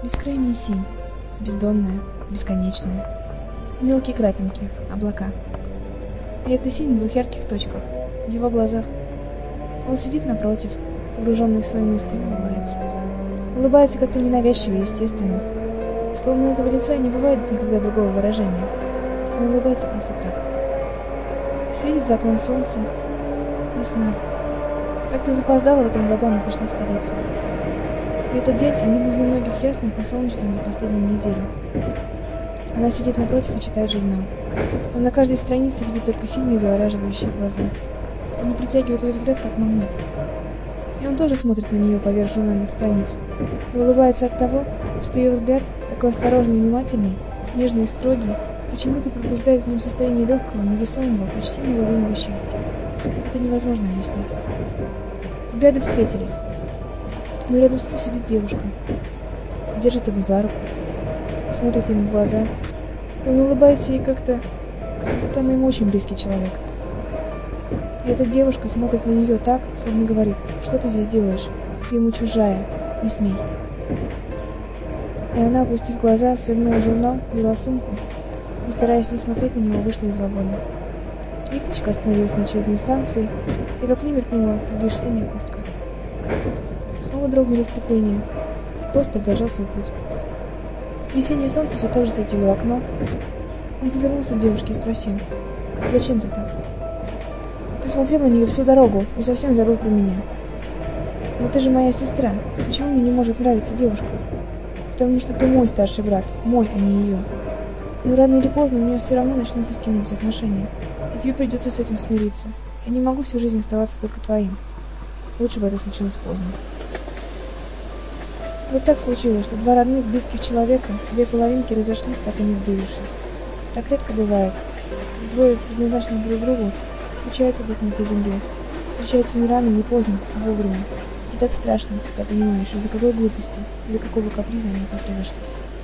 Бескрайняя синь, бездонная, бесконечная. Мелкие крапинки, облака. И эта синь в двух ярких точках, в его глазах. Он сидит напротив, погруженный в свои мысли, и улыбается. Улыбается как-то ненавязчиво и естественно. Словно у этого лица не бывает никогда другого выражения. Он улыбается просто так. Светит за окном солнце. Весна. Как-то запоздала в этом году она пришла в столицу. И этот день один из немногих ясных и солнечных за последнюю неделю. Она сидит напротив и читает журнал. Он на каждой странице видит только синие завораживающие глаза. Они притягивают ее взгляд, как магнит. И он тоже смотрит на нее поверх журнальных страниц. И улыбается от того, что ее взгляд, такой осторожный и внимательный, нежный и строгий, почему-то пробуждает в нем состояние легкого, невесомого, почти неуловимого счастья. Это невозможно объяснить. Взгляды встретились. Но рядом с ним сидит девушка. Держит его за руку. Смотрит ему в глаза. И он улыбается ей как-то, как будто она ему очень близкий человек. И эта девушка смотрит на нее так, словно говорит: «Что ты здесь делаешь? Ты ему чужая. Не смей». И она, опустив глаза, свернула журнал, взяла сумку и, стараясь не смотреть на него, вышла из вагона. Электричка остановилась на очередной станции, и в окне мелькнула лишь синяя куртка. Снова дрогнули сцепления. Поезд продолжал свой путь. Весеннее солнце все так же светило в окно. Он повернулся к девушке и спросил: «Зачем ты так? Ты смотрел на нее всю дорогу и совсем забыл про меня. Но ты же моя сестра. Почему мне не может нравиться девушка? Потому что ты мой старший брат, мой, а не ее. Но рано или поздно у меня все равно начнутся с кем-нибудь отношения, и тебе придется с этим смириться. Я не могу всю жизнь оставаться только твоим. Лучше бы это случилось поздно». Вот так случилось, что два родных, близких человека, две половинки разошлись, так и не сблизившись. Так редко бывает. Двое, предназначенных друг другу, встречаются вдруг на этой земле. Встречаются не рано, не поздно, а вовремя. И так страшно, когда понимаешь, из-за какой глупости, из-за какого каприза они так разошлись.